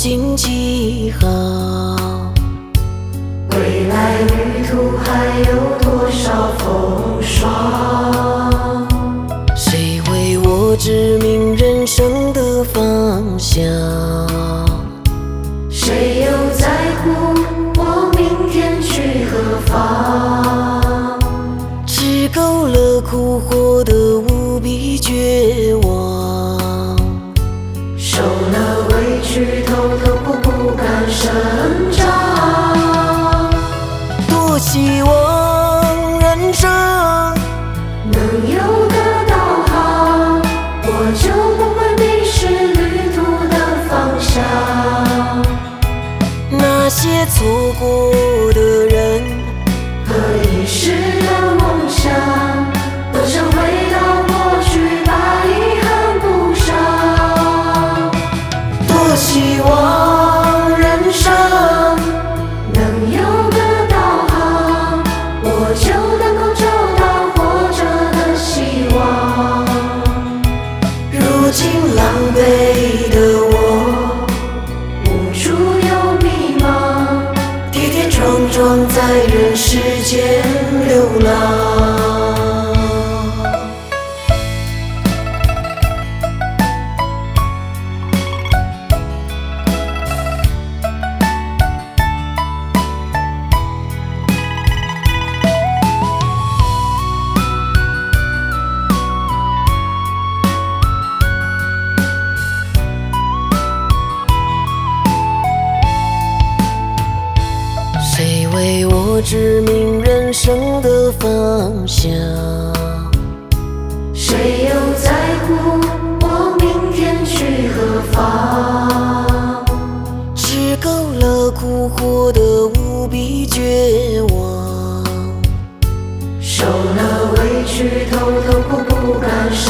尽记号。 未来旅途还有多少风霜？ 谁为我指明人生的方向？ 谁又在乎我明天去何方？ 吃够了苦，活得无比绝望。 受了委屈，偷偷步不敢声张。 多希望人生能有个导航，我就不会迷失旅途的方向。那些错过的人和遗失的梦想，都想回到过去，把遗憾补上。多希望人生能有个导航，我就能够找到活着的希望。如今狼狈的我，无助又迷茫，跌跌撞撞在人世间流浪。 谁为我指明人生的方向？ 谁又在乎我明天去何方？ 吃够了苦，活得无比绝望。 受了委屈，偷偷步不敢声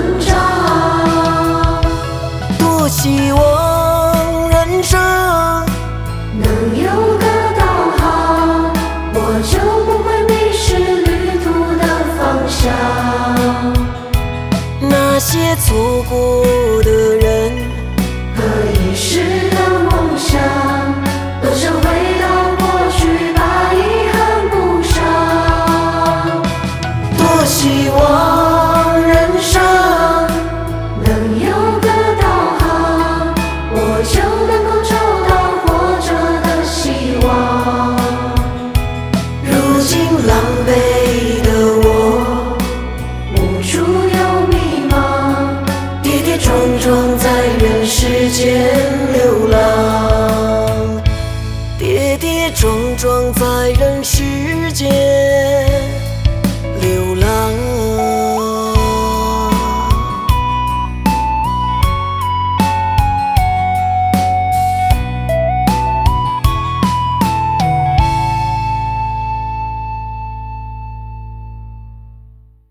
张。 多希望人生能有个导航，我就不会迷失旅途的方向。 那些错过的人和遗失的梦想，都想回到过去，把遗憾补上。多希望人生能有个导航，我就能够找到活着的希望。如今狼狈的我，无助又迷茫，跌跌撞撞在人世间流浪。 跌跌撞撞在人世间。